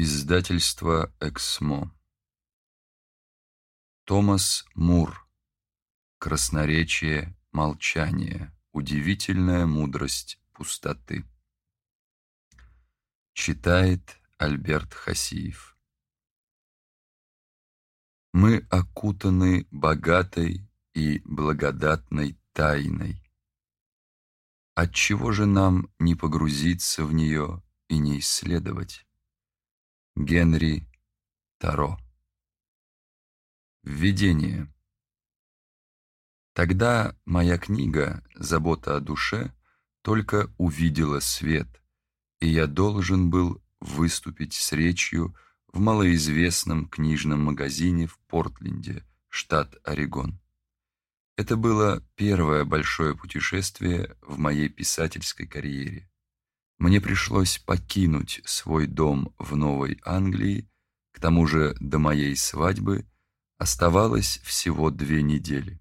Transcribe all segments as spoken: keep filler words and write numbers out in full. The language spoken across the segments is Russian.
Издательство «Эксмо». Томас Мур. Красноречие молчания. Удивительная мудрость пустоты. Читает Альберт Хасиев. Мы окутаны богатой и благодатной тайной. Отчего же нам не погрузиться в нее и не исследовать? Генри Таро. Введение. Тогда моя книга «Забота о душе» только увидела свет, и я должен был выступить с речью в малоизвестном книжном магазине в Портленде, штат Орегон. Это было первое большое путешествие в моей писательской карьере. Мне пришлось покинуть свой дом в Новой Англии, к тому же до моей свадьбы оставалось всего две недели.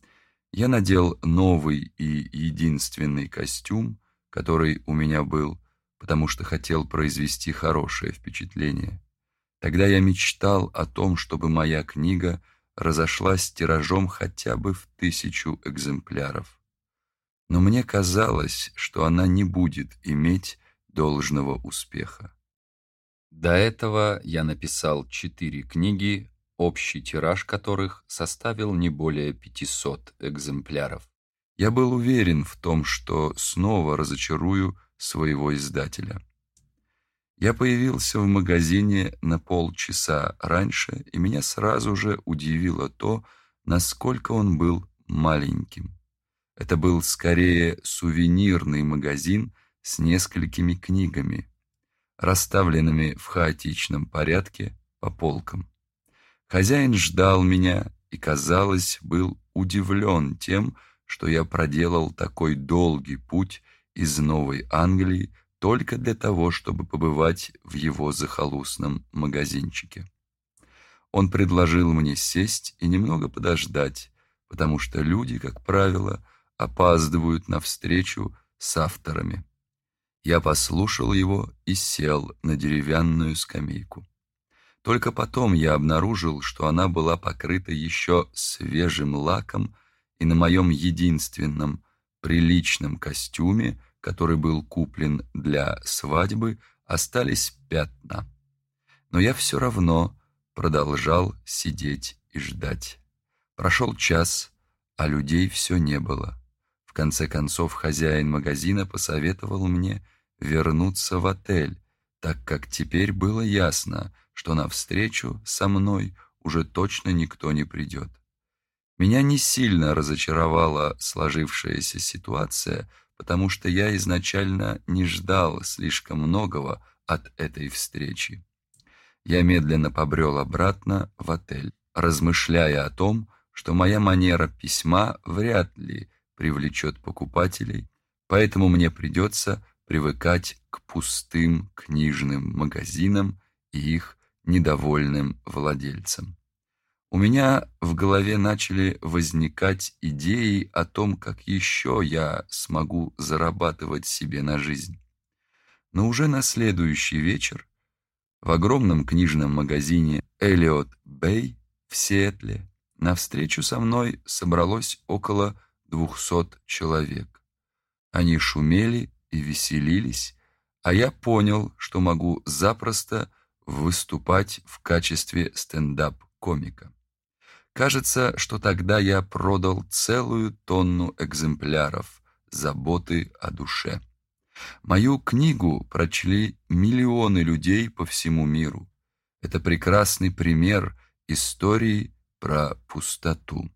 Я надел новый и единственный костюм, который у меня был, потому что хотел произвести хорошее впечатление. Тогда я мечтал о том, чтобы моя книга разошлась тиражом хотя бы в тысячу экземпляров. Но мне казалось, что она не будет иметь должного успеха. До этого я написал четыре книги, общий тираж которых составил не более пятисот экземпляров. Я был уверен в том, что снова разочарую своего издателя. Я появился в магазине на полчаса раньше, и меня сразу же удивило то, насколько он был маленьким. Это был скорее сувенирный магазин с несколькими книгами, расставленными в хаотичном порядке по полкам. Хозяин ждал меня и, казалось, был удивлен тем, что я проделал такой долгий путь из Новой Англии только для того, чтобы побывать в его захолустном магазинчике. Он предложил мне сесть и немного подождать, потому что люди, как правило, опаздывают на встречу с авторами. Я послушал его и сел на деревянную скамейку. Только потом я обнаружил, что она была покрыта еще свежим лаком, и на моем единственном приличном костюме, который был куплен для свадьбы, остались пятна. Но я все равно продолжал сидеть и ждать. Прошел час, а людей все не было. В конце концов, хозяин магазина посоветовал мне вернуться в отель, так как теперь было ясно, что на встречу со мной уже точно никто не придет. Меня не сильно разочаровала сложившаяся ситуация, потому что я изначально не ждал слишком многого от этой встречи. Я медленно побрел обратно в отель, размышляя о том, что моя манера письма вряд ли привлечет покупателей, поэтому мне придется привыкать к пустым книжным магазинам и их недовольным владельцам. У меня в голове начали возникать идеи о том, как еще я смогу зарабатывать себе на жизнь. Но уже на следующий вечер в огромном книжном магазине Эллиот Бэй в Сиэтле на встречу со мной собралось около двухсот человек. Они шумели и веселились, а я понял, что могу запросто выступать в качестве стендап-комика. Кажется, что тогда я продал целую тонну экземпляров «Заботы о душе». Мою книгу прочли миллионы людей по всему миру. Это прекрасный пример истории про пустоту.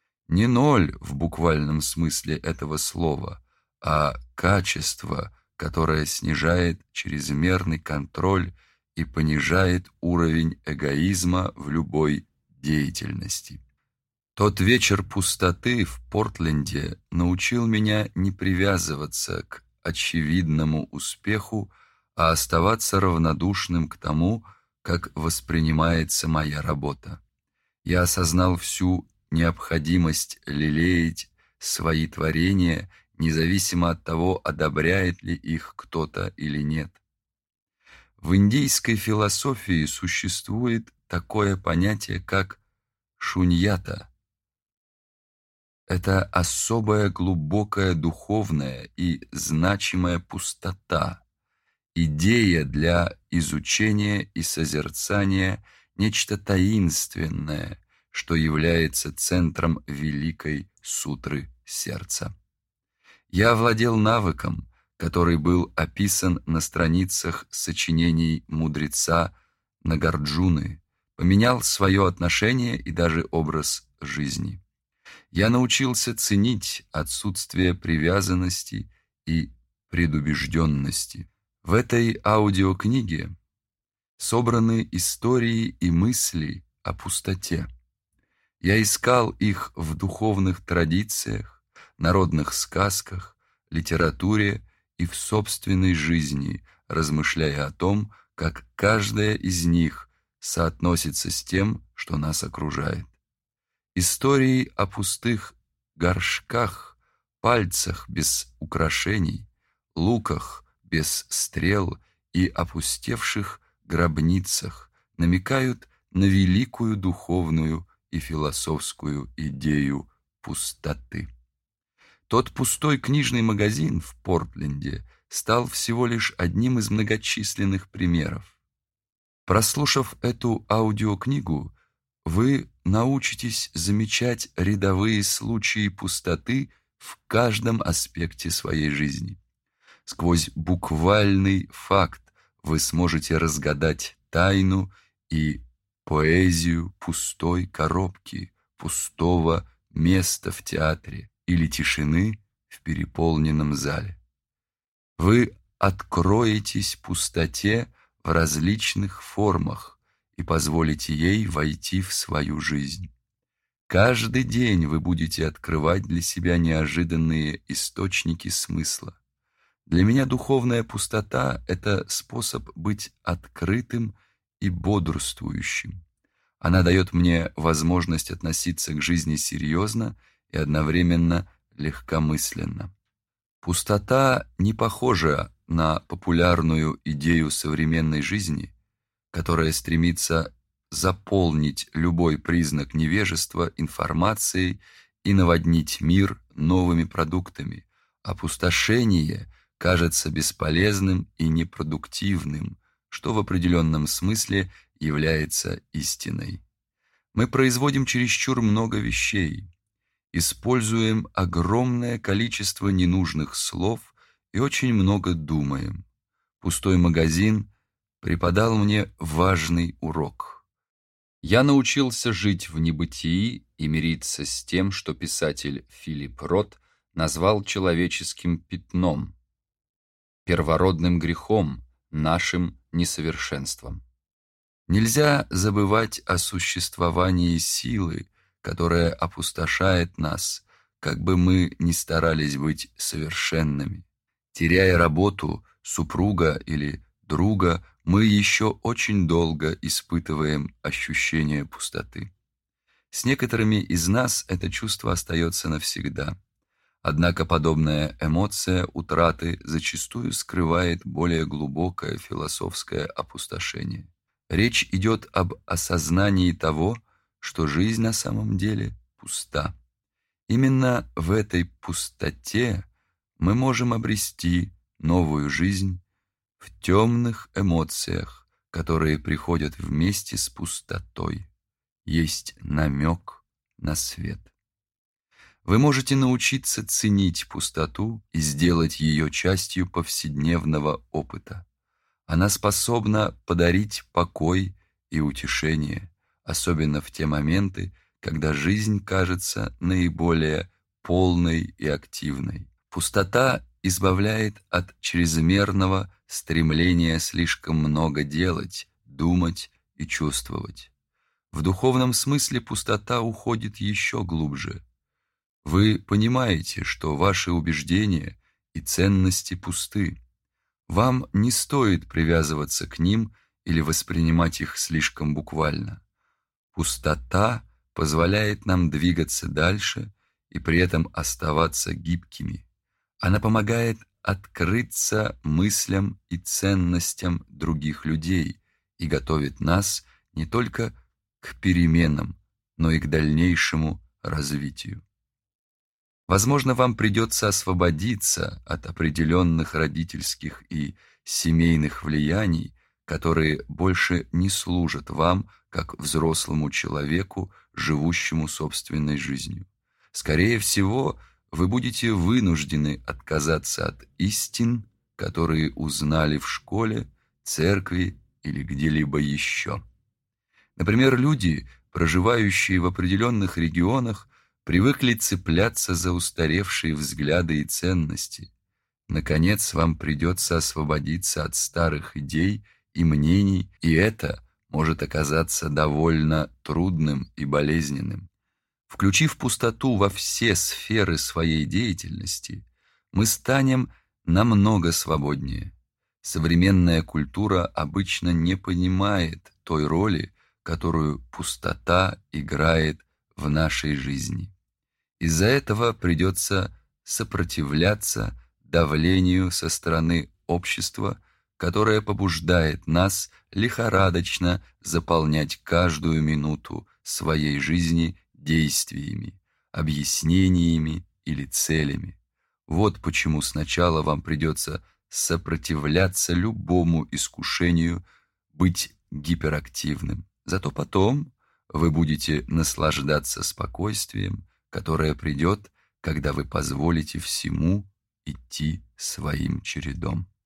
Не ноль в буквальном смысле этого слова, а качество, которое снижает чрезмерный контроль и понижает уровень эгоизма в любой деятельности. Тот вечер пустоты в Портленде научил меня не привязываться к очевидному успеху, а оставаться равнодушным к тому, как воспринимается моя работа. Я осознал всю необходимость лелеять свои творения, независимо от того, одобряет ли их кто-то или нет. В индийской философии существует такое понятие, как шуньята. Это особая глубокая духовная и значимая пустота, идея для изучения и созерцания, нечто таинственное, что является центром великой сутры сердца. Я овладел навыком, который был описан на страницах сочинений мудреца Нагарджуны, поменял свое отношение и даже образ жизни. Я научился ценить отсутствие привязанности и предубежденности. В этой аудиокниге собраны истории и мысли о пустоте. Я искал их в духовных традициях, народных сказках, литературе и в собственной жизни, размышляя о том, как каждая из них соотносится с тем, что нас окружает. Истории о пустых горшках, пальцах без украшений, луках без стрел и опустевших гробницах намекают на великую духовную и философскую идею пустоты. Тот пустой книжный магазин в Портленде стал всего лишь одним из многочисленных примеров. Прослушав эту аудиокнигу, вы научитесь замечать рядовые случаи пустоты в каждом аспекте своей жизни. Сквозь буквальный факт вы сможете разгадать тайну и поэзию пустой коробки, пустого места в театре или тишины в переполненном зале. Вы откроетесь пустоте в различных формах и позволите ей войти в свою жизнь. Каждый день вы будете открывать для себя неожиданные источники смысла. Для меня духовная пустота — это способ быть открытым и бодрствующим. Она дает мне возможность относиться к жизни серьезно и одновременно легкомысленно. Пустота не похожа на популярную идею современной жизни, которая стремится заполнить любой признак невежества информацией и наводнить мир новыми продуктами. Опустошение кажется бесполезным и непродуктивным, что в определенном смысле является истиной. Мы производим чересчур много вещей, используем огромное количество ненужных слов и очень много думаем. Пустой магазин преподал мне важный урок. Я научился жить в небытии и мириться с тем, что писатель Филипп Рот назвал человеческим пятном, первородным грехом, нашим несовершенством. Нельзя забывать о существовании силы, которая опустошает нас, как бы мы ни старались быть совершенными. Теряя работу, супруга или друга, мы еще очень долго испытываем ощущение пустоты. С некоторыми из нас это чувство остается навсегда. Однако подобная эмоция утраты зачастую скрывает более глубокое философское опустошение. Речь идет об осознании того, что жизнь на самом деле пуста. Именно в этой пустоте мы можем обрести новую жизнь в темных эмоциях, которые приходят вместе с пустотой. Есть намек на свет. Вы можете научиться ценить пустоту и сделать ее частью повседневного опыта. Она способна подарить покой и утешение, особенно в те моменты, когда жизнь кажется наиболее полной и активной. Пустота избавляет от чрезмерного стремления слишком много делать, думать и чувствовать. В духовном смысле пустота уходит еще глубже. Вы понимаете, что ваши убеждения и ценности пусты. Вам не стоит привязываться к ним или воспринимать их слишком буквально. Пустота позволяет нам двигаться дальше и при этом оставаться гибкими. Она помогает открыться мыслям и ценностям других людей и готовит нас не только к переменам, но и к дальнейшему развитию. Возможно, вам придется освободиться от определенных родительских и семейных влияний, которые больше не служат вам как взрослому человеку, живущему собственной жизнью. Скорее всего, вы будете вынуждены отказаться от истин, которые узнали в школе, церкви или где-либо еще. Например, люди, проживающие в определенных регионах, привыкли цепляться за устаревшие взгляды и ценности. Наконец, вам придется освободиться от старых идей и мнений, и это может оказаться довольно трудным и болезненным. Включив пустоту во все сферы своей деятельности, мы станем намного свободнее. Современная культура обычно не понимает той роли, которую пустота играет в нашей жизни. Из-за этого придется сопротивляться давлению со стороны общества, которое побуждает нас лихорадочно заполнять каждую минуту своей жизни действиями, объяснениями или целями. Вот почему сначала вам придется сопротивляться любому искушению быть гиперактивным. Зато потом вы будете наслаждаться спокойствием, которое придет, когда вы позволите всему идти своим чередом.